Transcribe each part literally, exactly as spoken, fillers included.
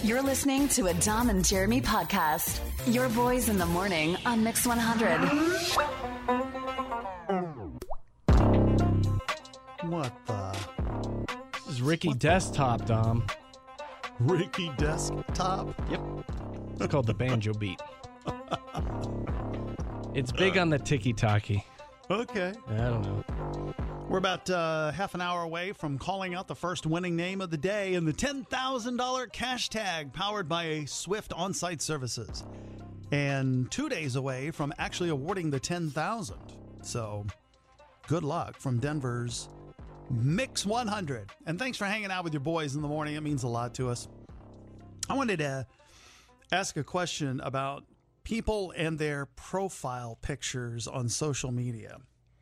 You're listening to a Dom and Jeremy podcast. Your boys in the morning on Mix one hundred. What the? This is Ricky Desktop, Dom. Ricky Desktop? Yep. It's called the banjo beat. It's big on the tiki-taki. Okay. I don't know. We're about uh, half an hour away from calling out the first winning name of the day in the ten thousand dollars cash tag powered by Swift On-Site Services. And two days away from actually awarding the ten thousand dollars. So good luck from Denver's Mix one hundred. And thanks for hanging out with your boys in the morning. It means a lot to us. I wanted to ask a question about people and their profile pictures on social media.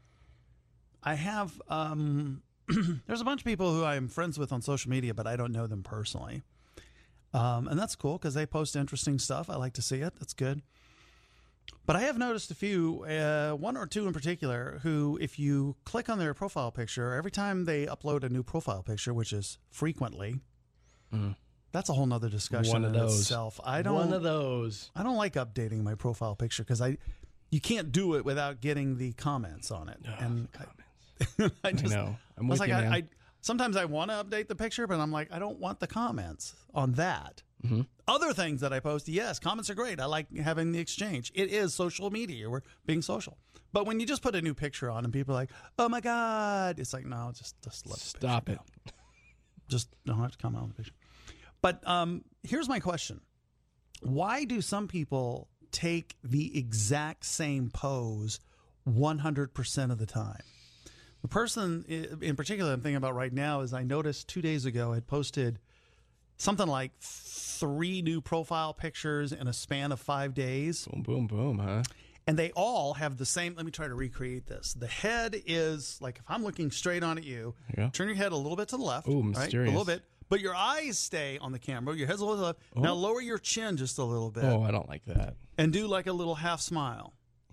I have, um, there's a bunch of people who I'm friends with on social media, but I don't know them personally. Um, and that's cool because they post interesting stuff. I like to see it. That's good. But I have noticed a few, uh, one or two in particular, who if you click on their profile picture, every time they upload a new profile picture, which is frequently, mm. that's a whole nother discussion One of in those. itself. I don't, One of those. I don't like updating my profile picture because I, you can't do it without getting the comments on it. Oh, and comments. I, just, I know. I'm I was with like, you, I, man. I sometimes I want to update the picture, but I'm like, I don't want the comments on that. Mm-hmm. Other things that I post, yes, comments are great. I like having the exchange. It is social media. We're being social. But when you just put a new picture on and people are like, oh my God, it's like, no, just, just let Stop it. Go. Just don't have to comment on the picture. But um, here's my question. Why do some people take the exact same pose one hundred percent of the time? The person in particular I'm thinking about right now is I noticed two days ago had posted something like three new profile pictures in a span of five days. Boom, boom, boom, huh? And they all have the same. Let me try to recreate this. The head is like, if I'm looking straight on at you, Yeah. turn your head a little bit to the left. Ooh, right? mysterious. A little bit. But your eyes stay on the camera. Your head's a little to the left. Oh. Now lower your chin just a little bit. Oh, I don't like that. And do like a little half smile.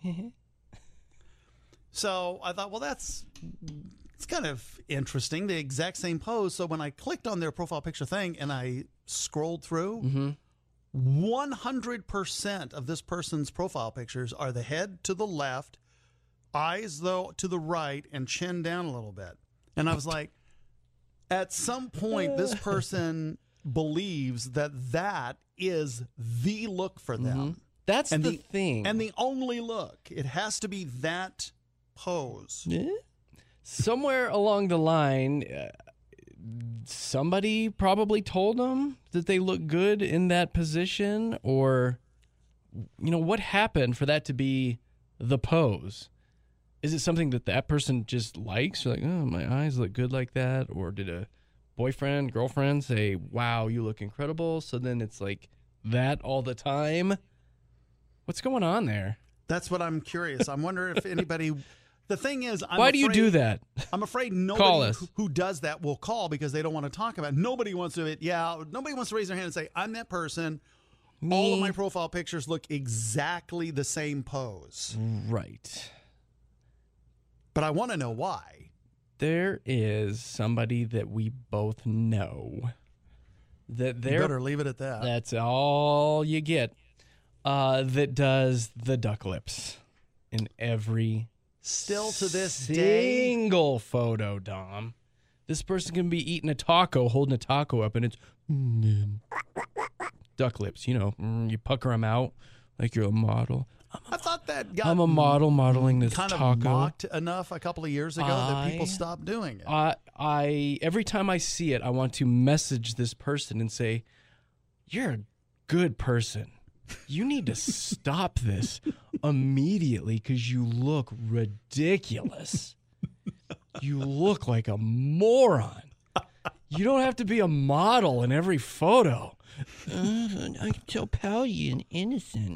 So I thought, well, that's it's kind of interesting, the exact same pose. So when I clicked on their profile picture thing and I scrolled through, Mm-hmm. one hundred percent of this person's profile pictures are the head to the left, eyes, though, to the right, and chin down a little bit. And I was like, at some point, this person believes that that is the look for them. Mm-hmm. That's and the, the thing. And the only look. It has to be that pose. Eh? Somewhere along the line, uh, somebody probably told them that they look good in that position, or, you know, what happened for that to be the pose? Is it something that that person just likes? Or like, oh, my eyes look good like that? Or did a boyfriend, girlfriend say, wow, you look incredible? So then it's like that all the time? What's going on there? That's what I'm curious. I'm wondering if anybody... The thing is, I'm Why afraid, do you do that? I'm afraid Call nobody us. who, who does that will call because they don't want to talk about it. Nobody wants to, yeah, nobody wants to raise their hand and say, I'm that person. Me. All of my profile pictures look exactly the same pose. Right. But I want to know why. There is somebody that we both know that You they're better leave it at that. that's all you get, uh, that does the duck lips in every Still to this day. single photo, Dom. This person can be eating a taco, holding a taco up, and it's mm, duck lips. You know, mm, you pucker them out like you're a model. I thought that got I'm a model modeling this kind taco. of mocked enough a couple of years ago that people I- stopped doing it. I, I every time I see it, I want to message this person and say, "You're a good person. You need to stop this immediately because you look ridiculous. You look like a moron. You don't have to be a model in every photo." Uh, I'm so pouty and innocent.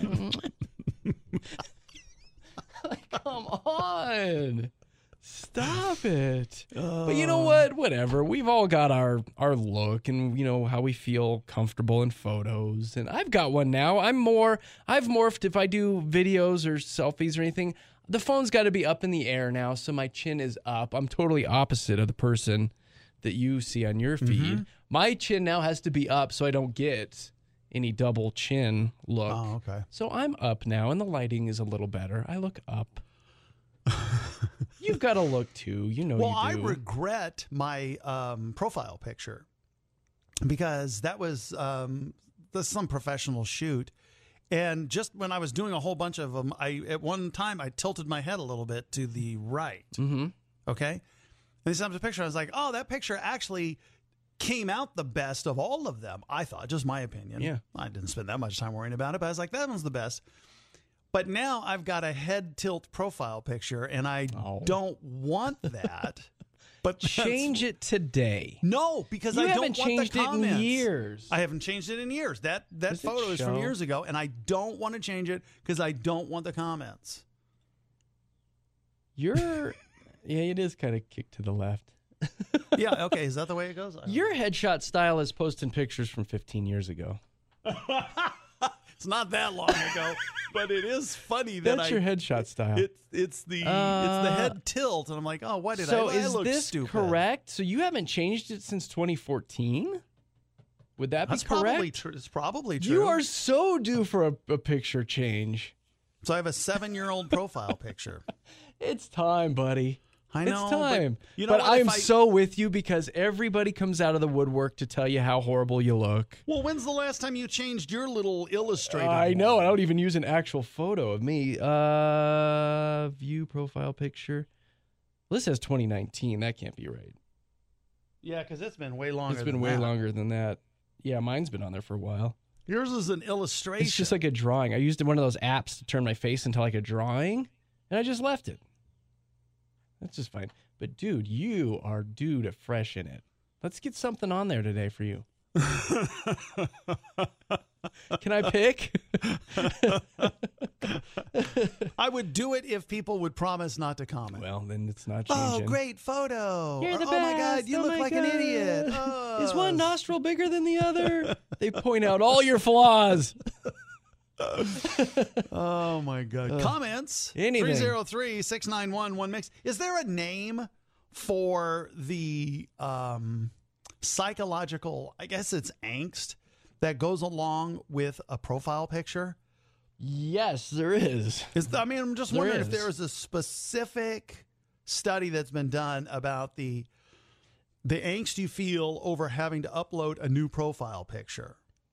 Like, come on. Stop it. But you know what? Whatever. We've all got our, our look and, you know, how we feel comfortable in photos. And I've got one now. I'm more, I've morphed if I do videos or selfies or anything. The phone's got to be up in the air now, so my chin is up. I'm totally opposite of the person that you see on your feed. Mm-hmm. My chin now has to be up so I don't get any double chin look. Oh, okay. So I'm up now, and the lighting is a little better. I look up. You've got to look too. You know Well, you I do. regret my um, profile picture because that was um, this some professional shoot. And just when I was doing a whole bunch of them, I at one time I tilted my head a little bit to the right. Mm-hmm. Okay. And they sent me a picture. I was like, oh, that picture actually came out the best of all of them. I thought, just my opinion. Yeah. I didn't spend that much time worrying about it, but I was like, that one's the best. But now I've got a head tilt profile picture, and I Oh. don't want that. But Change it today. No, because You I don't haven't want changed the it in comments. years. I haven't changed it in years. That that Does it photo is from show? years ago, and I don't want to change it because I don't want the comments. You're, yeah, it is kind of kicked to the left. Yeah, okay. Is that the way it goes? I don't Your headshot style is posting pictures from fifteen years ago. It's not that long ago, but it is funny that That's I, your headshot style. It's it's the it's the Uh, head tilt, and I'm like, oh, why did so I? I is look this stupid. correct? So you haven't changed it since twenty fourteen? Would that That's be correct? probably true. It's probably true. You are so due for a, a picture change. So I have a seven-year-old profile picture. It's time, buddy. I know, It's time. But, you know but what, I if am I- so with you because everybody comes out of the woodwork to tell you how horrible you look. Well, when's the last time you changed your little illustrated? I know. one? I don't even use an actual photo of me. Uh, view profile picture. Well, this says twenty nineteen. That can't be right. Yeah, because it's been way longer. It's been than way that. longer than that. Yeah, mine's been on there for a while. Yours is an illustration. It's just like a drawing. I used one of those apps to turn my face into like a drawing, and I just left it. That's just fine. But dude, you are due to freshen it. Let's get something on there today for you. Can I pick? I would do it if people would promise not to comment. Well, then it's not Oh, changing. great photo. You're Or, the oh my God, best. you Oh look my like an God. idiot. Oh. Is one nostril bigger than the other? They point out all your flaws. Oh my God. Comments. anything. three oh three, six nine one, one mix. Is there a name for the um, psychological, I guess it's angst, that goes along with a profile picture? Yes, there is. Is I mean, I'm just There wondering if is. there is a specific study that's been done about the the angst you feel over having to upload a new profile picture.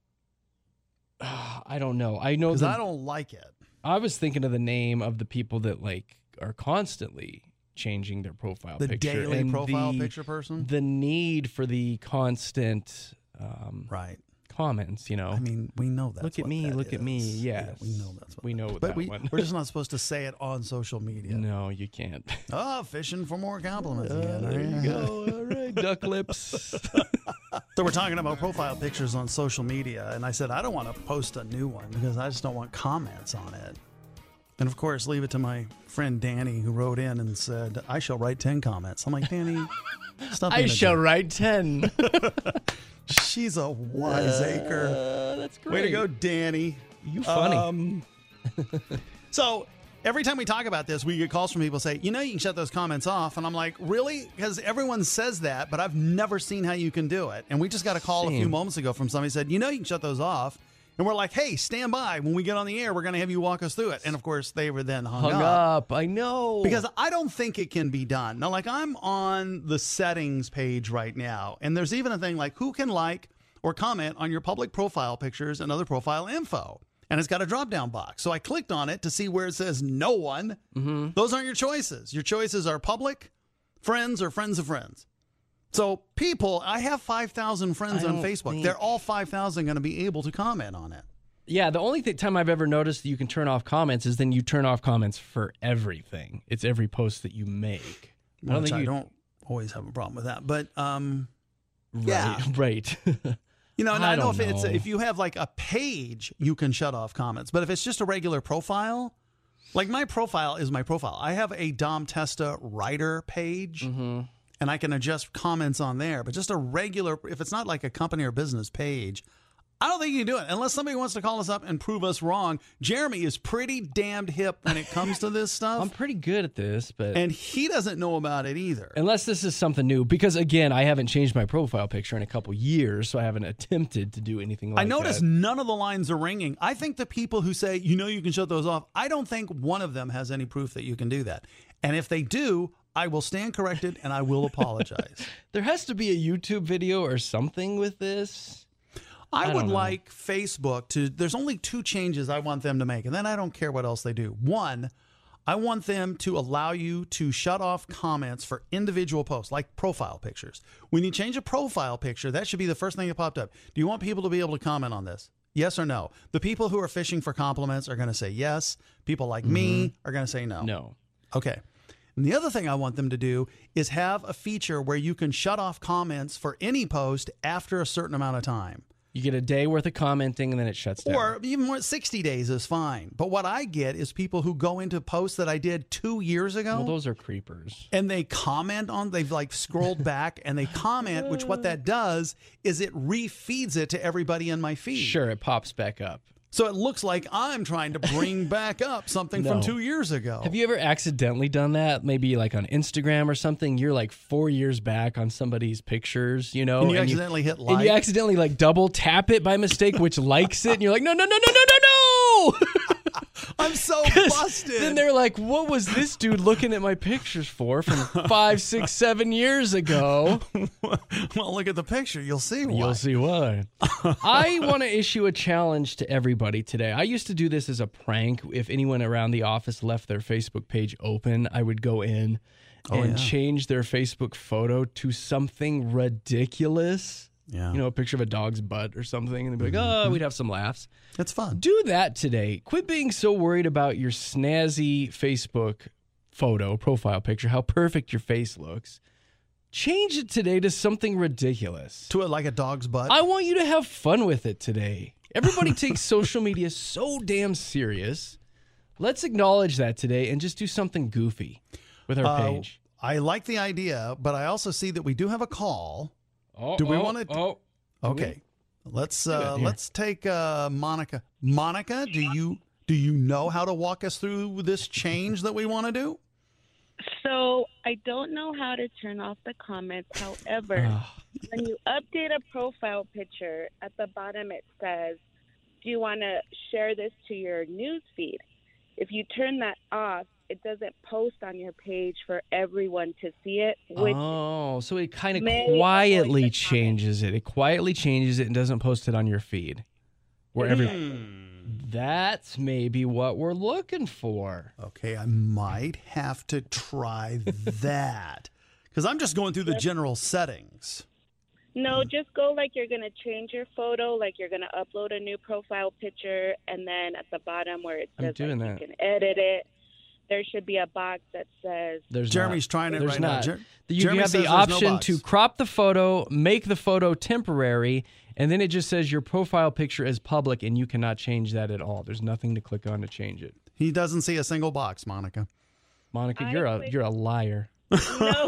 I don't know. I know Because that I don't like it. I was thinking of the name of the people that like are constantly changing their profile The picture. daily and profile the- picture person? The need for the constant um, Right. comments, you know. I mean, we know that. Look at me, look at me. Yeah, Yes. we know that's what We that know is. that But we, one. we're just not supposed to say it on social media. No, you can't. Oh, fishing for more compliments Uh, again. there you go. All right, duck lips. So we're talking about profile pictures on social media, and I said I don't want to post a new one because I just don't want comments on it. And of course, leave it to my friend Danny, who wrote in and said, I shall write ten comments. I'm like, Danny, stop I being a shall jerk." write ten. She's a wiseacre. Uh, that's great. Way to go, Danny. You funny. Um, so every time we talk about this, we get calls from people say, you know, you can shut those comments off. And I'm like, really? Because everyone says that, but I've never seen how you can do it. And we just got a call a few Same. moments ago from somebody who said, you know, you can shut those off. And we're like, hey, stand by. When we get on the air, we're going to have you walk us through it. And of course, they were then hung, Hung up. I know. because I don't think it can be done. Now, like I'm on the settings page right now, and there's even a thing like who can like or comment on your public profile pictures and other profile info. And it's got a drop down box. So I clicked on it to see where it says no one. Mm-hmm. Those aren't your choices. Your choices are public, friends, or friends of friends. So people, I have five thousand friends I on don't Facebook. think- They're all five thousand going to be able to comment on it. Yeah, the only th- time I've ever noticed that you can turn off comments is then you turn off comments for everything. It's every post that you make. I don't Which think I you don't always have a problem with that. But um, Right, yeah. right. You know, and I I, know don't if it's know. if you have like a page, you can shut off comments. But if it's just a regular profile, like my profile is my profile. I have a Dom Testa writer page, Mm-hmm. and I can adjust comments on there. But just a regular, if it's not like a company or business page, I don't think you can do it unless somebody wants to call us up and prove us wrong. Jeremy is pretty damned hip when it comes to this stuff. I'm pretty good at this, but and he doesn't know about it either. Unless this is something new, because again, I haven't changed my profile picture in a couple years, so I haven't attempted to do anything like that. I noticed that. none of the lines are ringing. I think the people who say, you know, you can shut those off, I don't think one of them has any proof that you can do that. And if they do, I will stand corrected and I will apologize. There has to be a YouTube video or something with this. I, I would don't know. like Facebook to, there's only two changes I want them to make, and then I don't care what else they do. One, I want them to allow you to shut off comments for individual posts, like profile pictures. When you change a profile picture, that should be the first thing that popped up. Do you want people to be able to comment on this? Yes or no? The people who are fishing for compliments are going to say yes. People like mm-hmm. me are going to say no. No. Okay. And the other thing I want them to do is have a feature where you can shut off comments for any post after a certain amount of time. You get a day worth of commenting and then it shuts down. Or even more, sixty days is fine. But what I get is people who go into posts that I did two years ago. Well, those are creepers. And they comment on, they've like scrolled back and they comment, which what that does is it refeeds it to everybody in my feed. Sure, it pops back up. So it looks like I'm trying to bring back up something No. from two years ago. Have you ever accidentally done that? Maybe like on Instagram or something. You're like four years back on somebody's pictures, you know, And you accidentally hit like. and you accidentally like double tap it by mistake, which likes it, and you're like, no, no, no, no, no, no, no. I'm so busted. Then they're like, what was this dude looking at my pictures for from five, six, seven years ago? Well, look at the picture. You'll see why. You'll see why. I want to issue a challenge to everybody today. I used to do this as a prank. If anyone around the office left their Facebook page open, I would go in Oh, and yeah. change their Facebook photo to something ridiculous. Yeah. You know, a picture of a dog's butt or something, and they'd be like, oh, we'd have some laughs. It's fun. Do that today. Quit being so worried about your snazzy Facebook photo, profile picture, how perfect your face looks. Change it today to something ridiculous. To it like a dog's butt. I want you to have fun with it today. Everybody takes social media so damn serious. Let's acknowledge that today and just do something goofy with our Uh, page. I like the idea, but I also see that we do have a call. Oh, do we oh, want to- Oh, Okay. Let's uh, it here. let's take uh, Monica. Monica, do you do you know how to walk us through this change that we want to do? So I don't know how to turn off the comments. However, Ah. when you update a profile picture, at the bottom it says, do you want to share this to your news feed? If you turn that off, it doesn't post on your page for everyone to see it, which Oh, so it kind of may avoid quietly the changes it. It quietly changes it and doesn't post it on your feed. Where every Hmm. That's maybe what we're looking for. Okay, I might have to try that because I'm just going through the general settings. No, just go like you're going to change your photo, like you're going to upload a new profile picture, and then at the bottom where it I'm says doing like, that. you can edit it, there should be a box that says There's Jeremy's not. trying it There's right not. now. Jer- you Jeremy have says the there's no option box. to crop the photo, make the photo temporary, and then it just says your profile picture is public, and you cannot change that at all. There's nothing to click on to change it. He doesn't see a single box, Monica. Monica, I you're a click- you're a liar. No,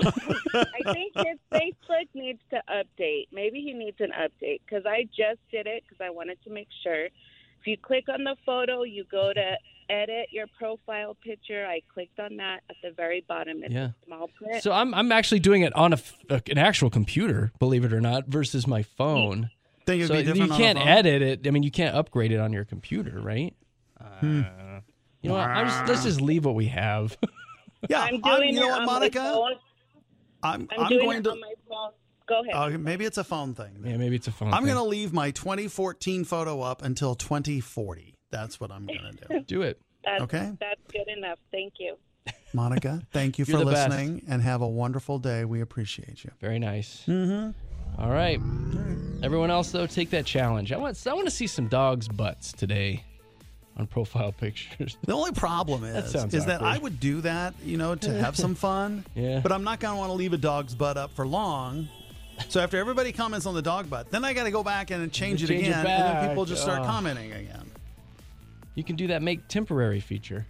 I think his Facebook needs to update. Maybe he needs an update because I just did it because I wanted to make sure. If you click on the photo, you go to edit your profile picture. I clicked on that at the very bottom. It's Yeah. a small print. So I'm I'm actually doing it on a, f- an actual computer, believe it or not, versus my phone. Think it'd So be you different on a can't phone? edit it. I mean, you can't upgrade it on your computer, right? Hmm. Uh, you know what? I'm just, let's just leave what we have. Yeah, I'm I'm- doing you know it what, on Monica? my phone. I'm, I'm, I'm doing going it to. on my phone. Go ahead. Uh, maybe it's a phone thing. Yeah, maybe it's a phone. I'm thing. going to leave my twenty fourteen photo up until twenty forty. That's what I'm going to do. do it. That's, Okay. That's good enough. Thank you. Monica, thank you You're for the best. listening and have a wonderful day. We appreciate you. Very nice. Mm-hmm. All right. Everyone else, though, take that challenge. I want I want to see some dogs' butts today on profile pictures. The only problem is, sounds is that awkward. I would do that, you know, to have some fun. Yeah. But I'm not going to want to leave a dog's butt up for long. So after everybody comments on the dog butt, then I got to go back and change it Change it again, and then back. people just start Oh. commenting again. You can do that make temporary feature.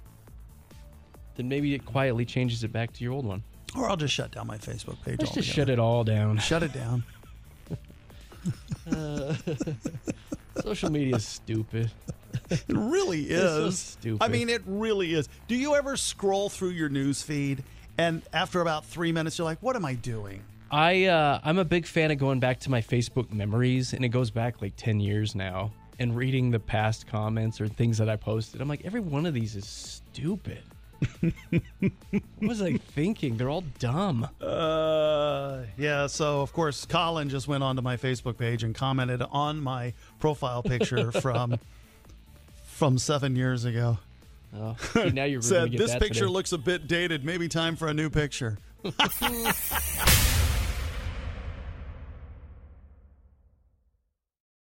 Then maybe it quietly changes it back to your old one. Or I'll just shut down my Facebook page Let's altogether. just shut it all down. Shut it down. Social media is stupid. It really is. It's so stupid. I mean, it really is. Do you ever scroll through your news feed and after about three minutes, you're like, what am I doing? I, uh, I'm a big fan of going back to my Facebook memories, and it goes back like ten years now, and reading the past comments or things that I posted. I'm like, every one of these is stupid. What was I thinking? They're all dumb. Uh, yeah, so of course, Colin just went onto my Facebook page and commented on my profile picture from from seven years ago. Oh, see, now you're Said, going to get this that picture today. looks a bit dated. Maybe time for a new picture.